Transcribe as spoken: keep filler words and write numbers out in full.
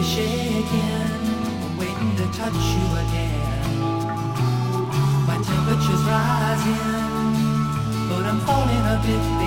shaking, waiting to touch you again. My temperature's rising, but I'm falling a bit